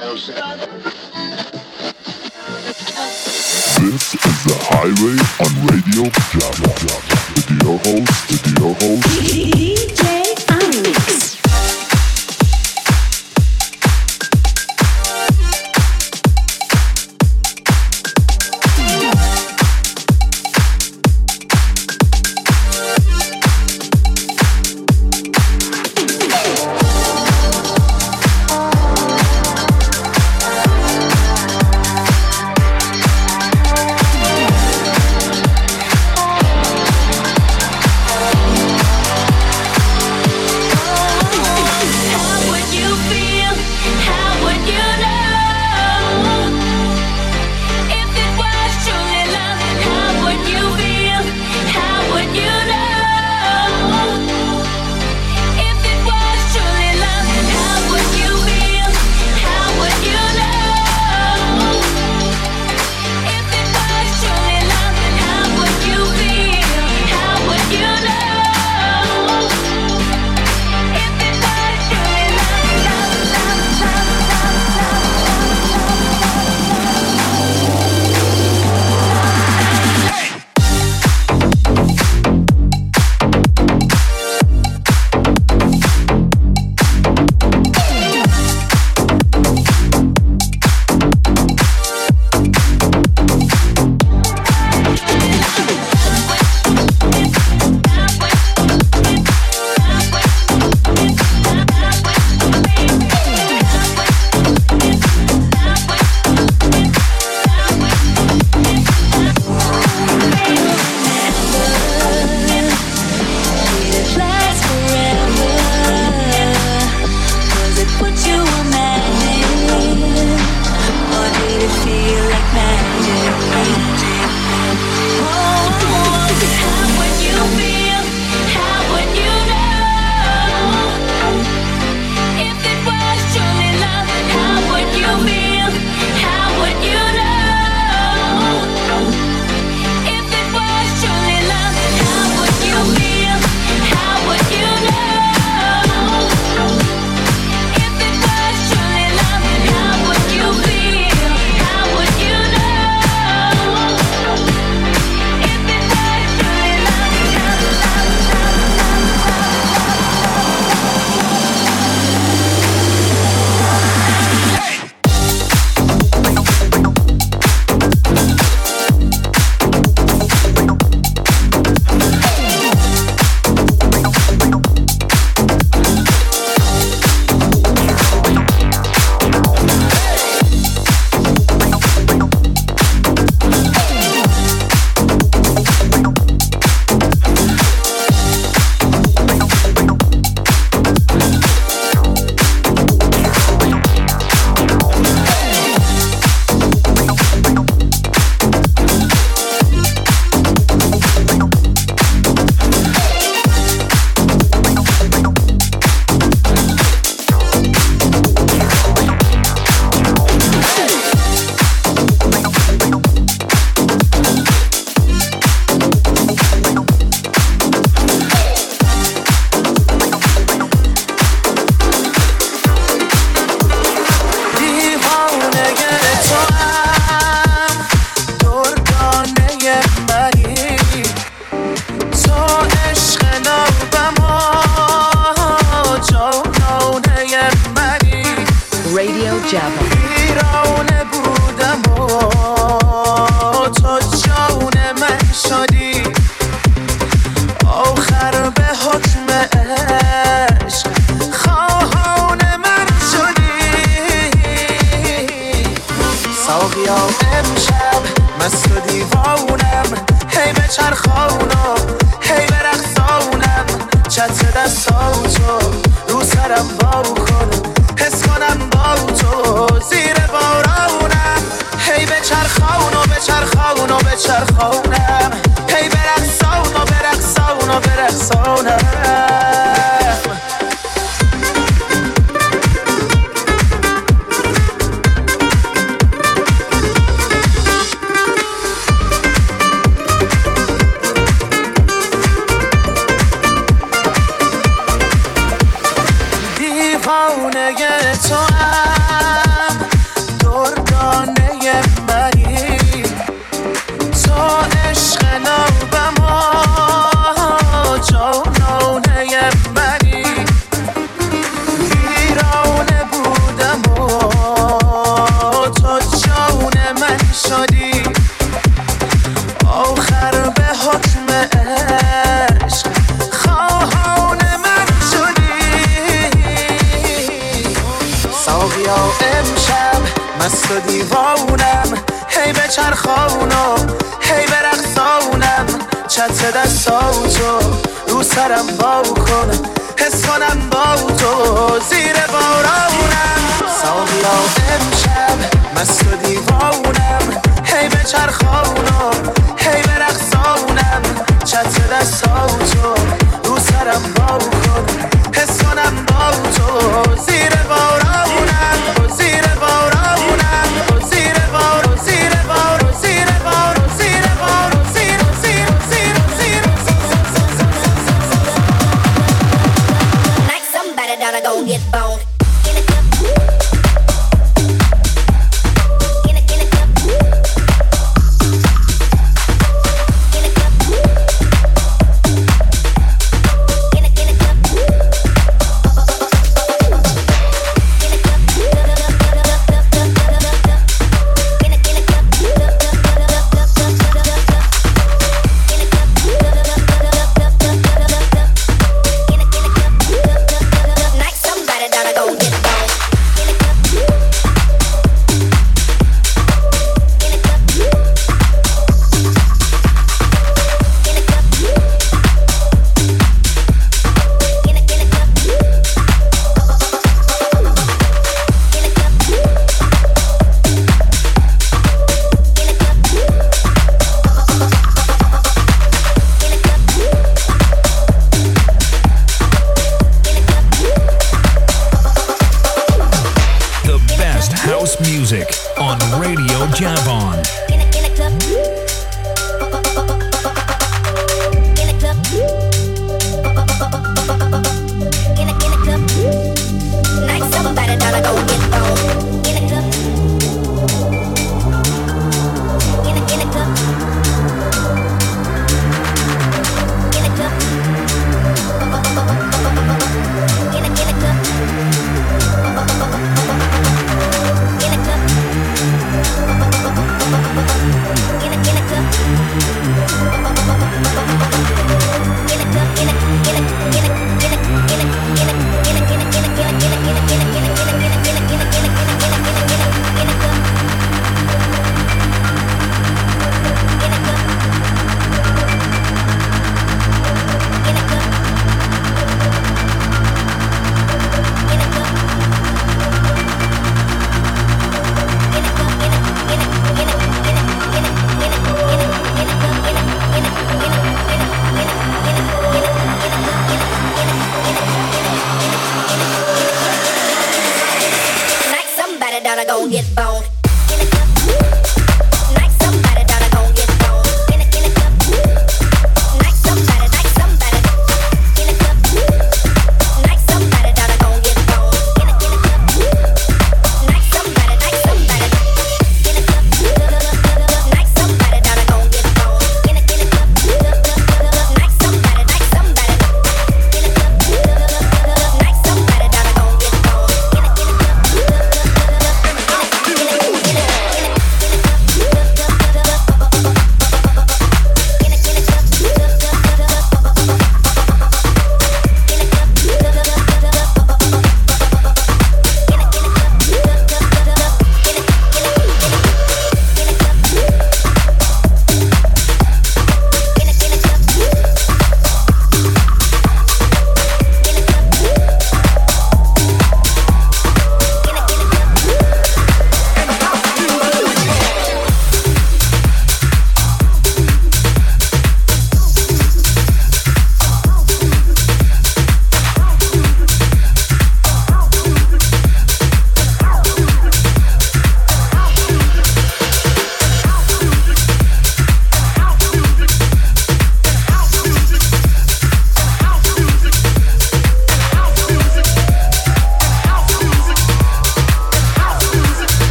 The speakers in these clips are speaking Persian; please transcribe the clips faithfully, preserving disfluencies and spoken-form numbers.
This is The Highway on Radio Java. With your host, with your host, D J Onyx. دیوانه تو هم امشب مست و دیوانم هی به چرخانو هی به رقصانم چتر دستاتو رو سرم با کن حس کنم با تو زیر بارانم ساقیا امشب مست و دیوانم هی به چرخانو هی به رقصانم چتر دستاتو رو سرم با کن حس کنم با تو زیر بارانم زیر بارانم زیر بارو زیر بارو زیر بارو زیر بارو زیر زیر زیر زیر Like somebody that I go get boned.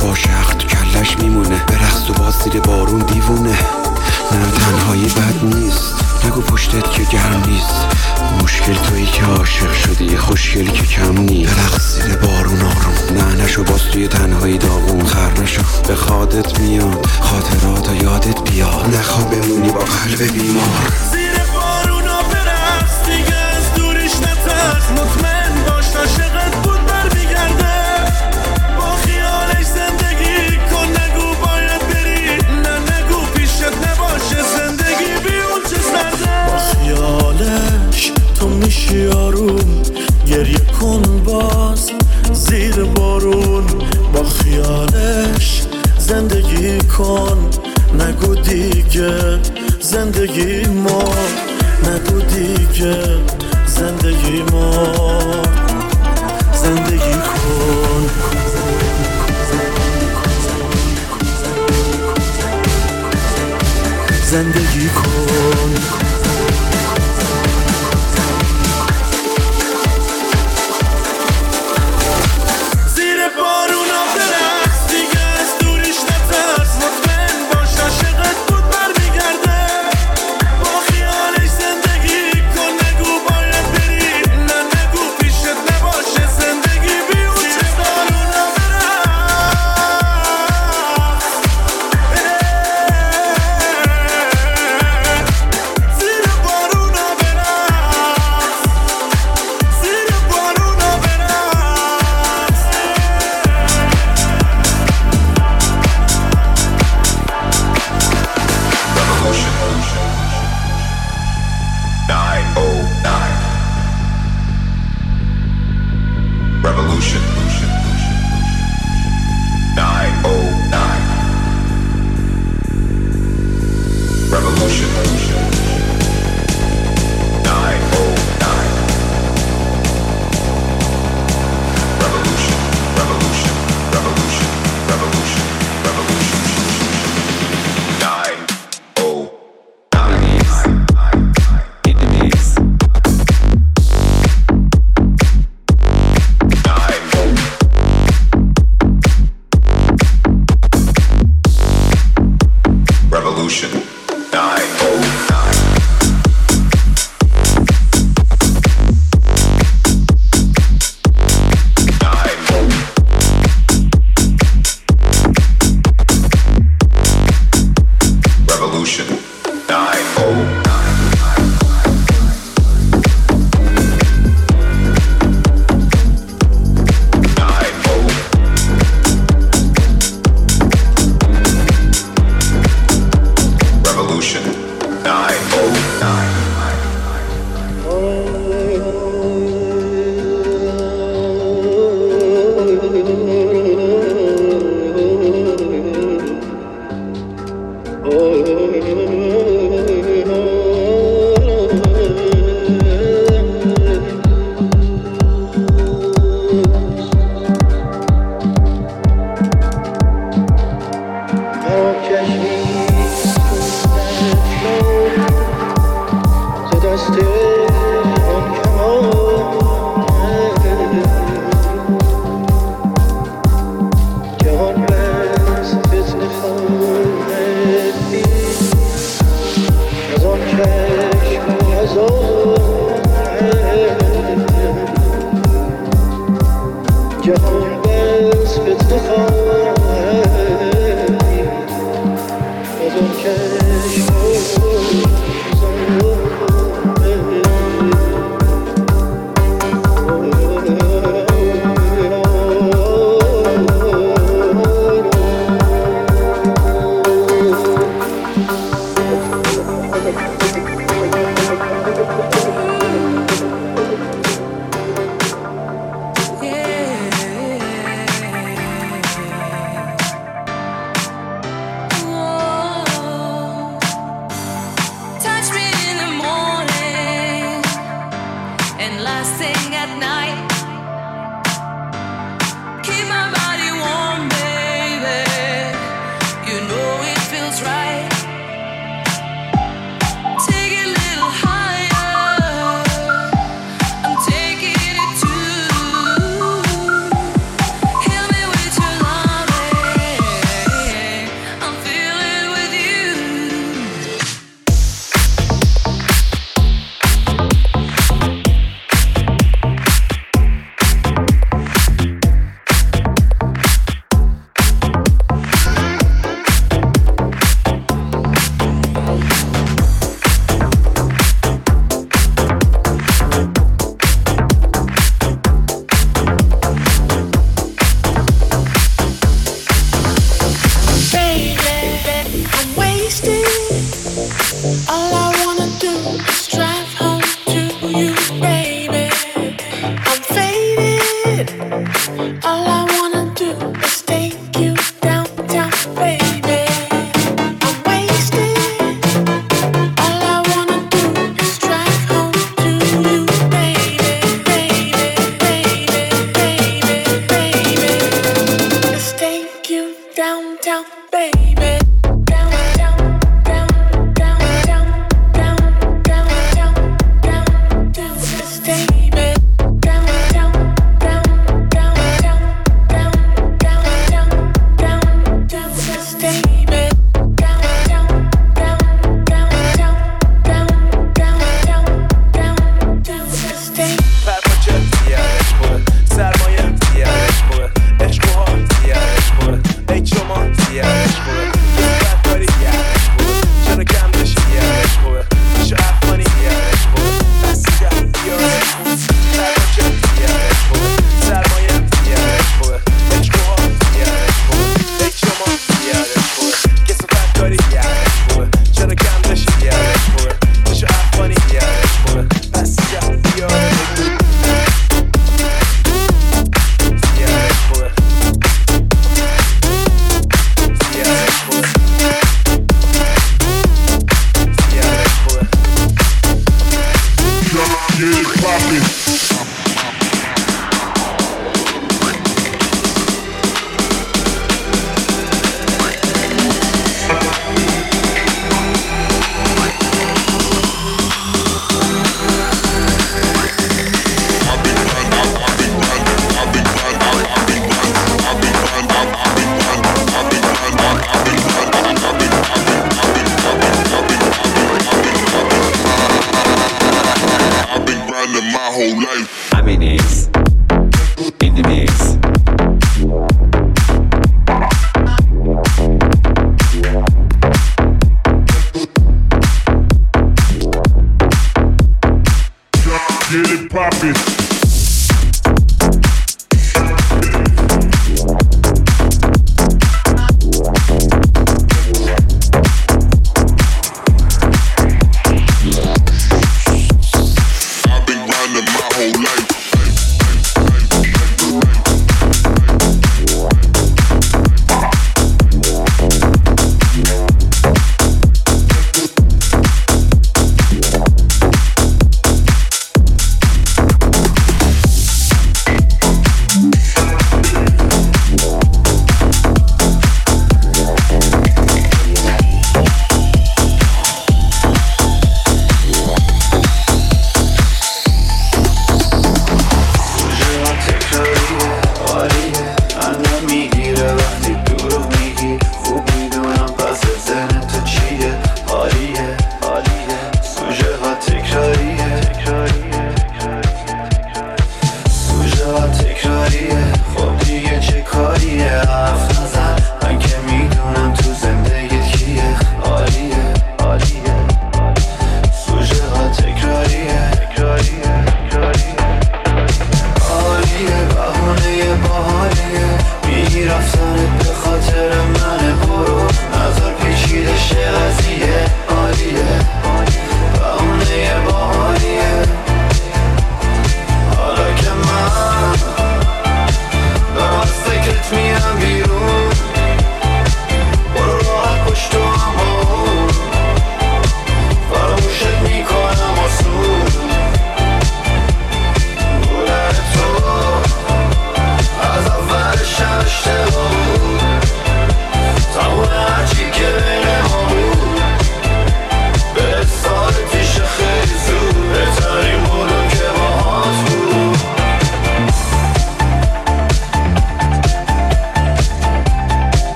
با شخص تو کلش میمونه، به رقص و باز زیر بارون دیوونه. نه تنهایی بد نیست، نگو پشتت که گرم نیست. مشکل تویی که عاشق شدی، خوشگلی که کم نیست. به رقص زیر بارون آروم، نه نشو باز توی تنهایی داغون. خر نشو به خادت میاد، خاطرات و یادت بیاد. نخوا بمونی با قلب بیمار. زیر بارونا برقص دیگه از دوریش نترس. مطمئن باش عاشقت بود برمیگرده. با خیالش زندگی کن، نگو باید بری. نه نگو پیشت نباشه زندگی بی اون چه سرده. با خیالش تو میشی آروم، گریه کن باز زیر بارون. با خیالش زندگی کن، نگو دیگه زندگی ما. نگو دیگه زندگی ما. زندگی کن. زندگی کن. زیر بارونا برقص دیگه از دوریش نترس. مطمئن باش عاشقت بود برمیگرده. با خیالش زندگی کن، نگو باید بری. نه نگو پیشت نباشه زندگی بی اون چه. بارونا برقص زیر بارونا برقص. زیر بارونا برقص. Revolution nine oh nine. Revolution nine oh nine. Revolution, revolution, revolution, revolution, revolution. Nine oh nine. Enemies. Revolution nine oh. down, down, baby.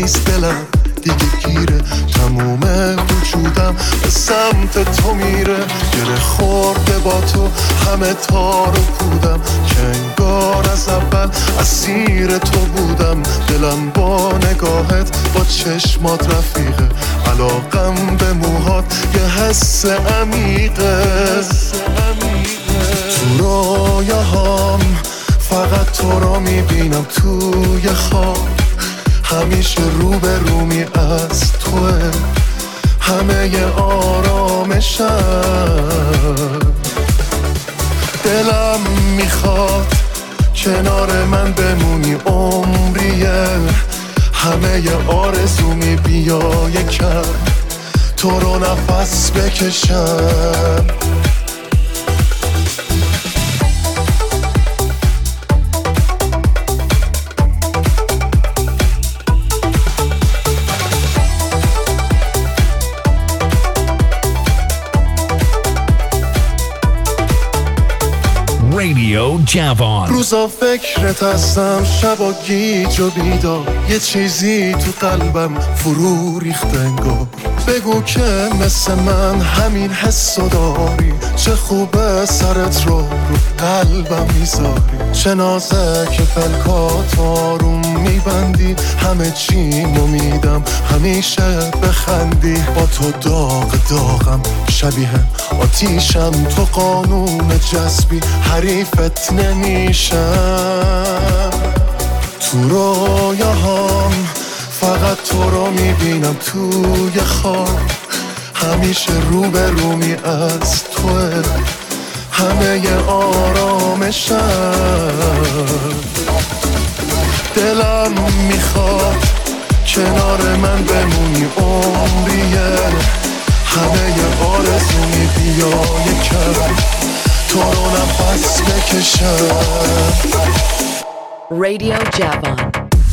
نیست دلم دیگه گیره، تموم وجودم به سمت تو میره. گره خورده با تو همه تار و پودم، که انگار از اول اسیر تو بودم. دلم با نگاهت با چشمات رفیقه، علاقم به موهات یه حس عمیقه. تو رویاهام فقط تو رو میبینم توی خواب، همیشه رو به رومی از توه همه ی آرامشم. دلم میخواد کنار من بمونی عمریه، همه ی آرزومی بیا یکم تو رو نفس بکشم. Radio Javon. روزا فکرت هستم، شبا گیج و بیدار، یه چیزی تو قلبم فرو ریخت انگار. بگو که مثل من همین حسو داری، چه خوبه سرت رو رو قلبم میذاری. چه نازک پلکات آروم میبندی، همه چیمو میدم همیشه بخندی. با تو داغ داغم شبیه آتیشم، تو قانون جذبی حریفت نمیشم. تو رویاهام فقط تو رو میبینم توی خواب، همیشه رو به رومی از توه همه ی آرامشم. دلم میخواد کنار من بمونی عمریه، همه ی آرزومی بیا یکم تو رو نفس بکشم. Radio Javon.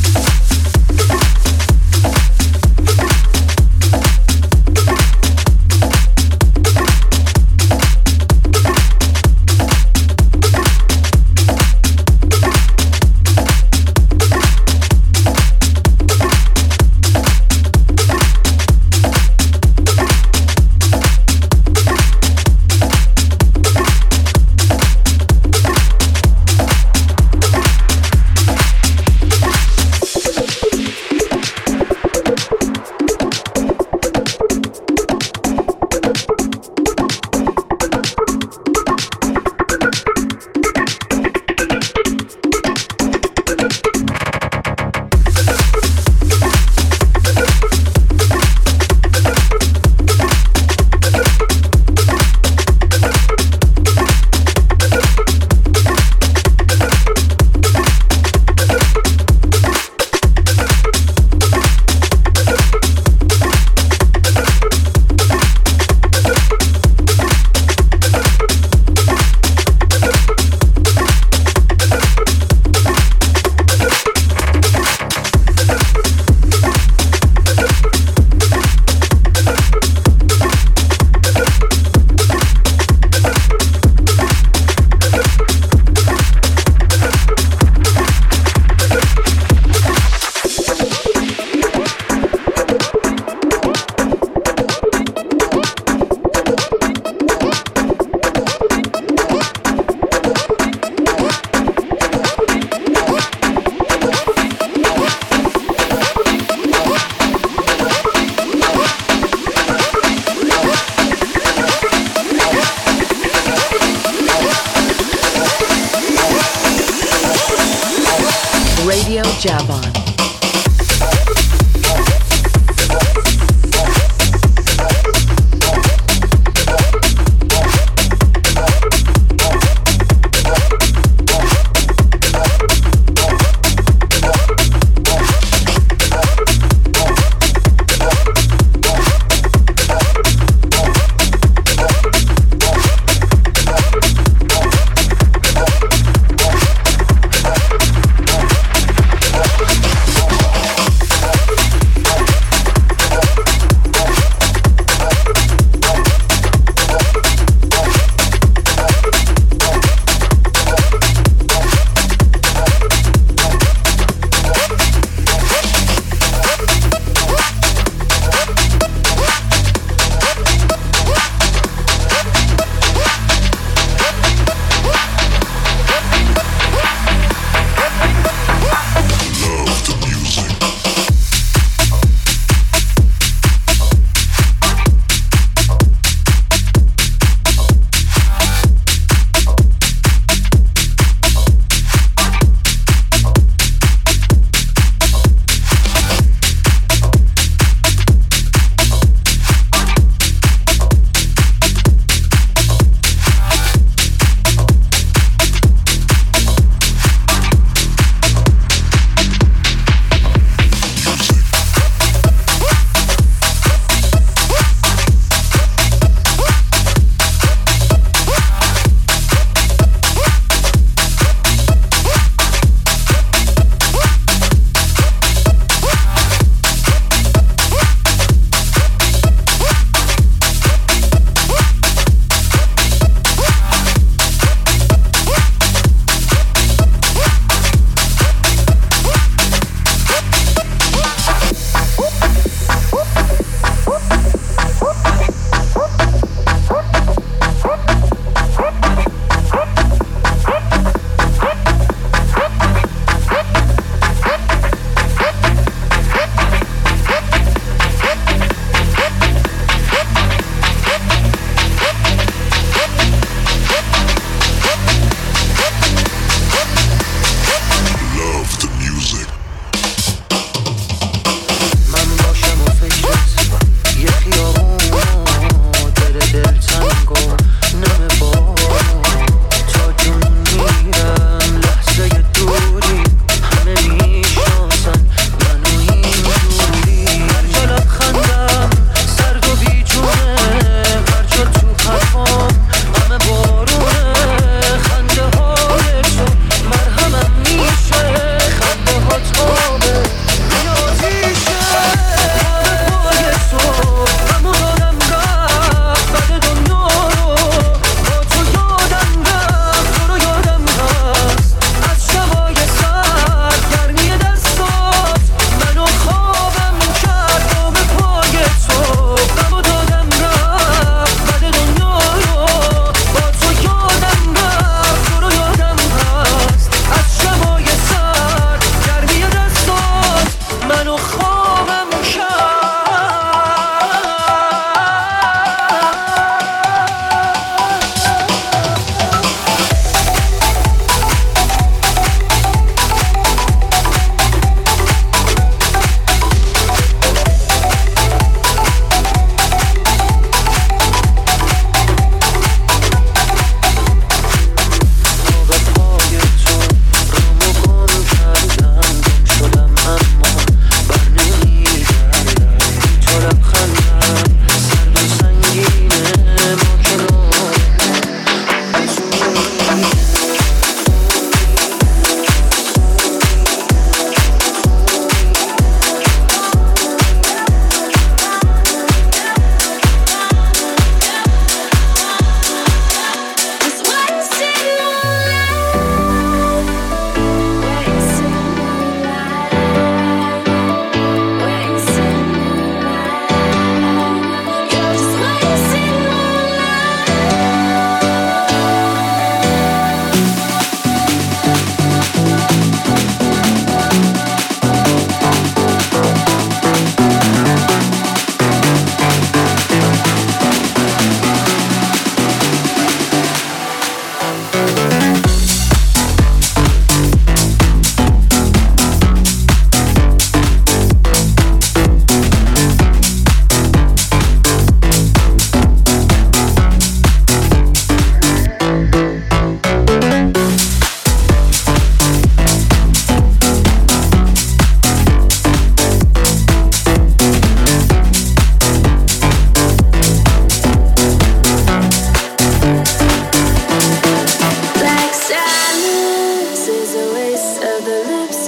Radio Javon.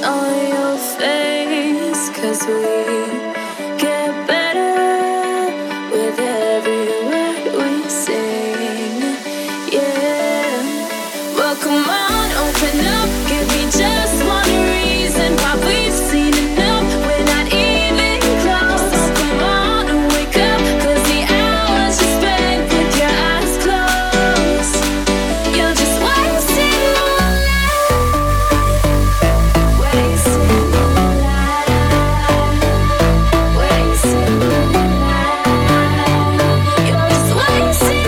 on your face, 'cause we get better with every word we sing. Yeah, well come on, open up, give me just one reason why we've seen enough. We're not even close. So come on and wake up, 'cause the hours you spend with your eyes closed, you're just wasting moonlight, wasting moonlight, wasting moonlight. You're just wasting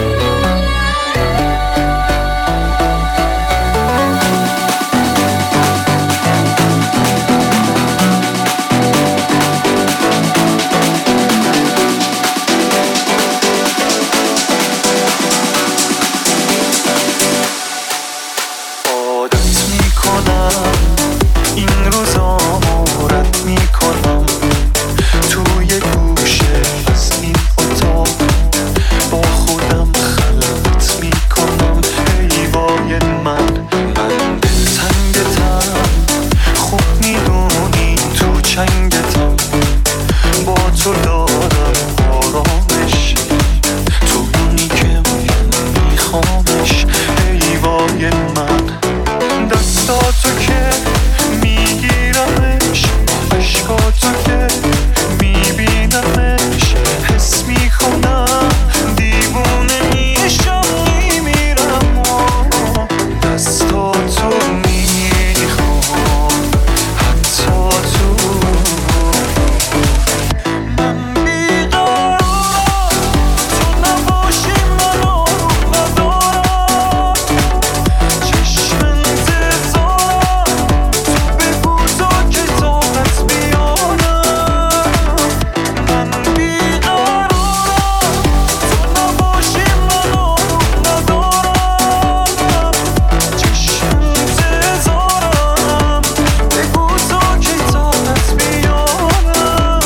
عادت میکنم این روزا رد میکنم توی گوشه از این اتاق با خودم خلوت میکنم. ای وای من من دلتنگتم، خوب میدونی تو چنگتم، با تو دارم آرامش، تو اونی که من میخوامش. ای وای من دستاتو که میگیرمش، عشقاتو که میبینمش، حس میکنم دیوونه میشم میمیرم. دستاتو میخوام حتی تو من بیقرارم، تو نباشی من آروم ندارم. چشم انتظارم، تو بگو تا که طاقت بیارم. من بیقرارم، تو نباشی من آروم ندارم. چشم انتظارم، بگو تا که طاقت بیارم.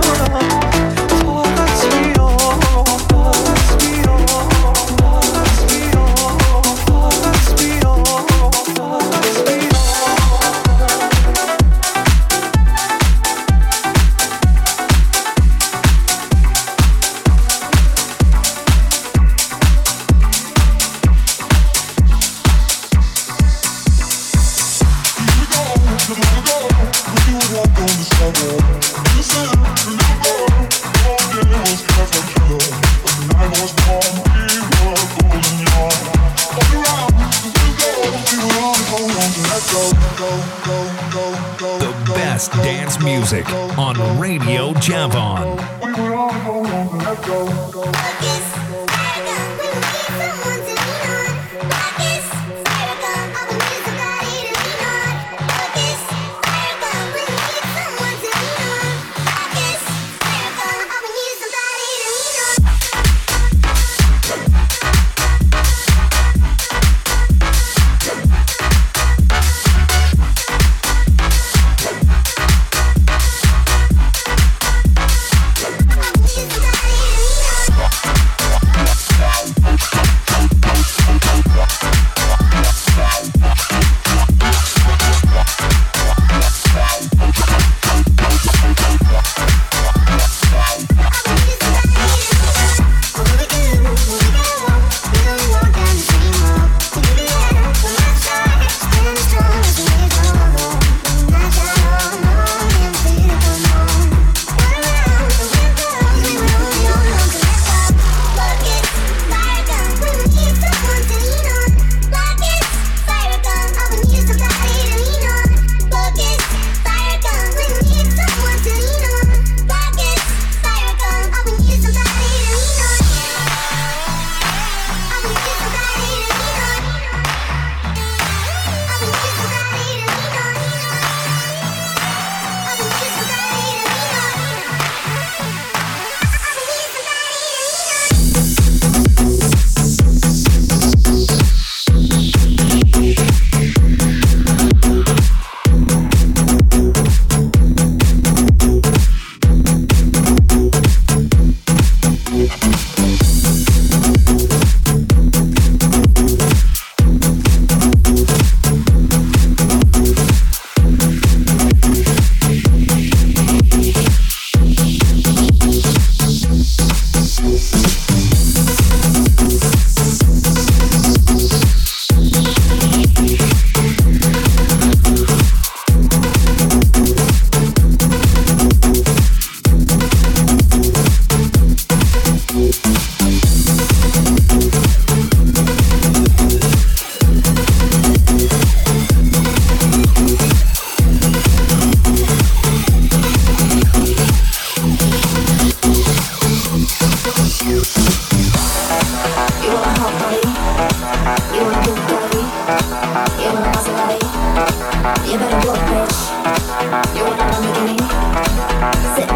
طاقت بیار، طاقت بیار، طاقت بیار، طاقت بیار، The best dance music on Radio Javon. somebody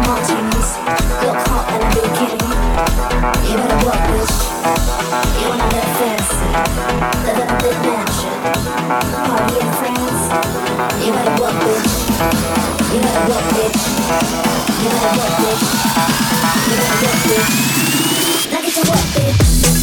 martinis. Got caught in a bikini. You better work, bitch. You wanna live fancy, live in a big mansion, party in France. You better work, bitch. You better work, bitch. You better work, bitch. You better work, bitch. Now get to work, bitch.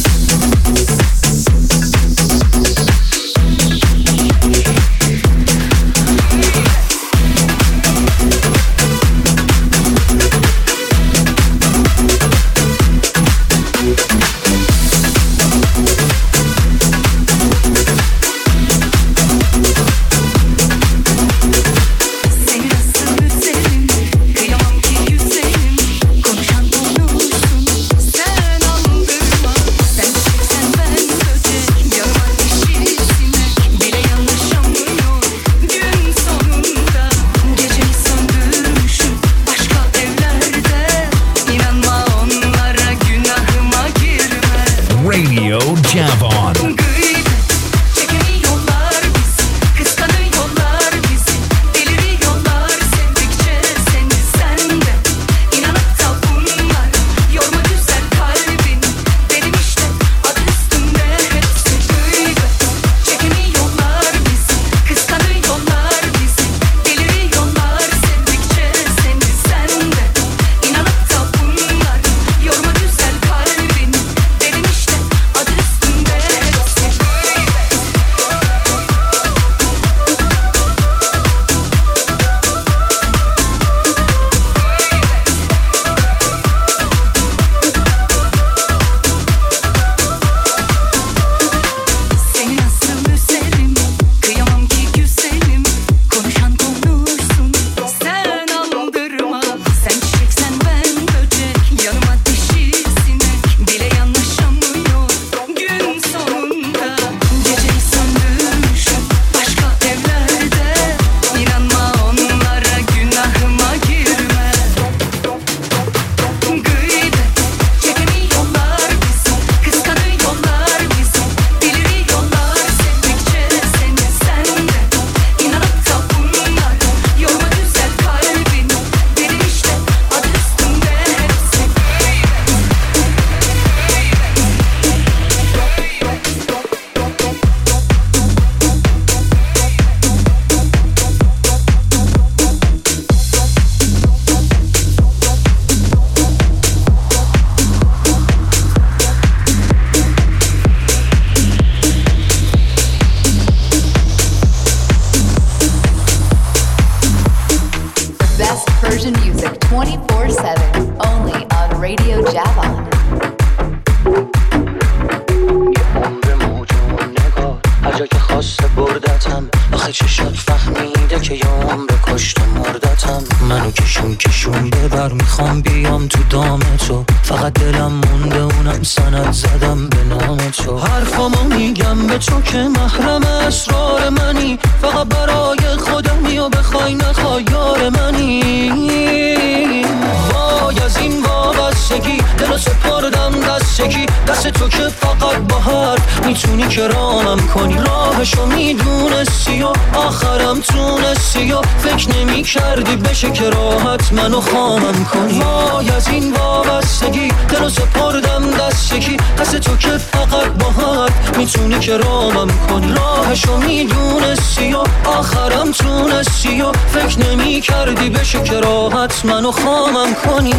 کردی بشه که راحت منو خامم کنی وای از این وابستگی دلو سپردم دست یکی دست تو که فقط باهات میتونی که رامم کنی راهشو میدونستی و آخرم تونستی و فکر نمی کردی بشه که راحت منو خامم کنی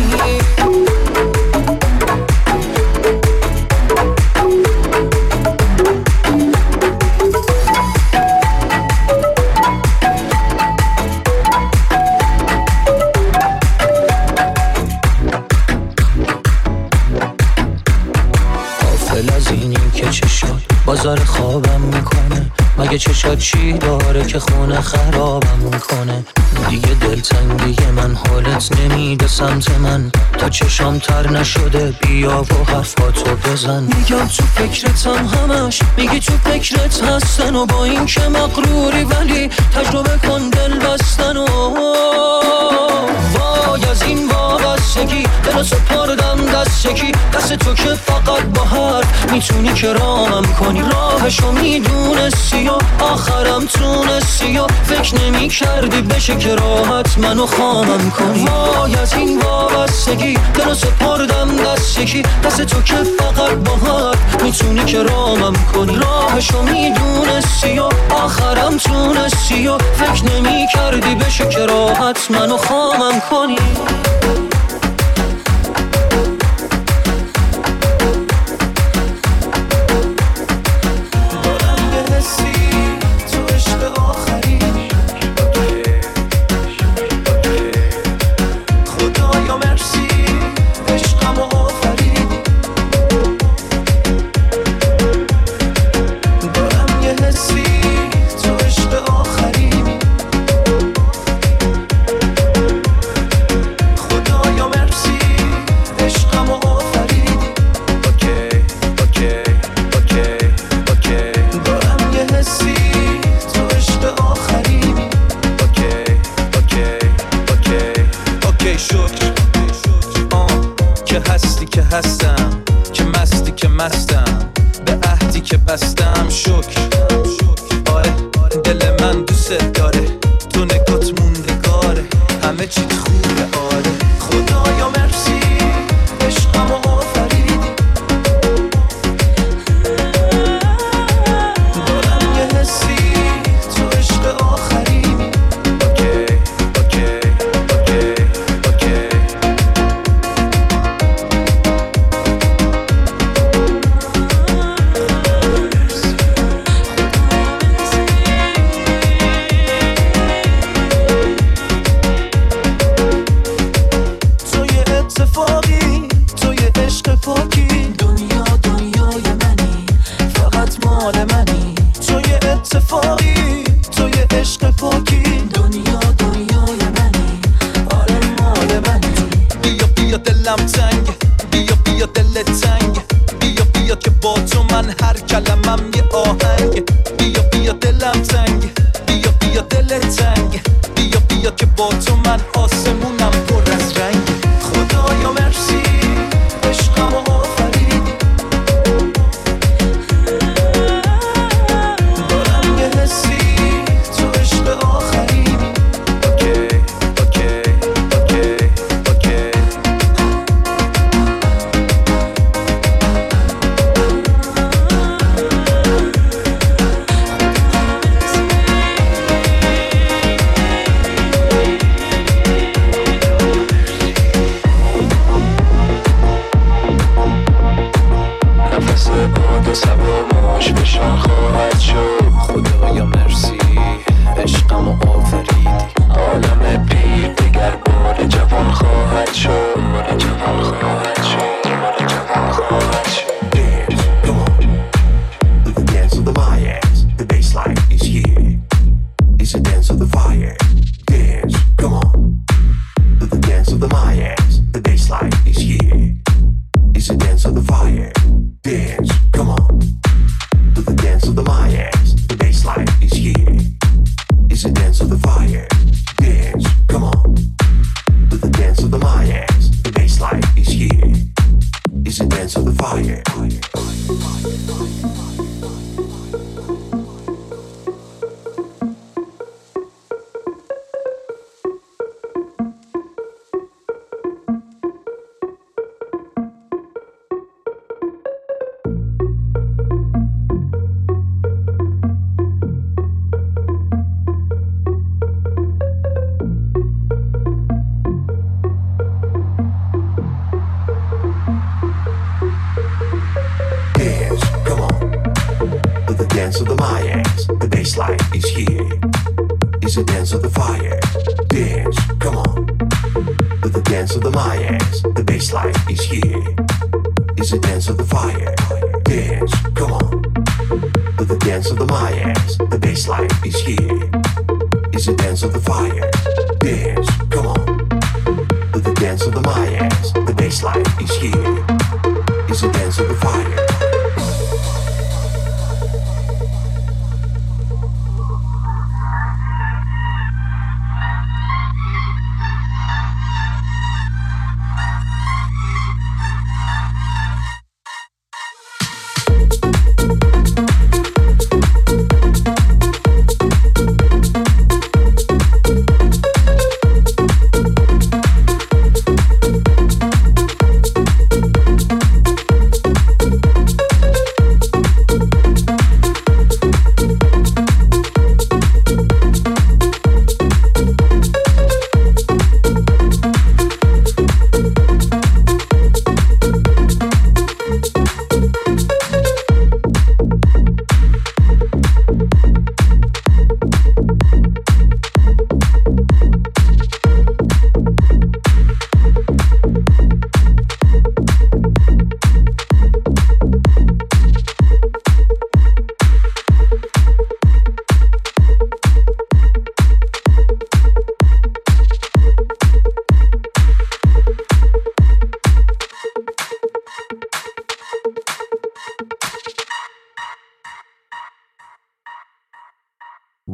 بازار خوابم میکنه مگه چشات چی داره که خونه خرابم میکنه دیگه دلتنگی من حالت نمیده سمت من تا چشام تر نشده بیا و حرفاتو بزن میگم تو فکرتم همش میگی تو فکرت هستن و با این که مغروری ولی تجربه کن دل بستن و وای از این وابستگی دل سپردم دست یکی، دست تو که فقط با حرف میتونی کرامم کنی. راهشو میدونستی و آخرم تونستی و فکر نمی کردی بشه که راحت منو خامم کنی. وای از این وابستگی دلو سپردم دست یکی، دست تو که فقط با حرف میتونی کرامم کنی. راهشو میدونستی و آخرم تونستی و فکر نمی کردی بشه که راحت منو خامم کنی.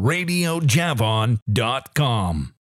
radio javon dot com.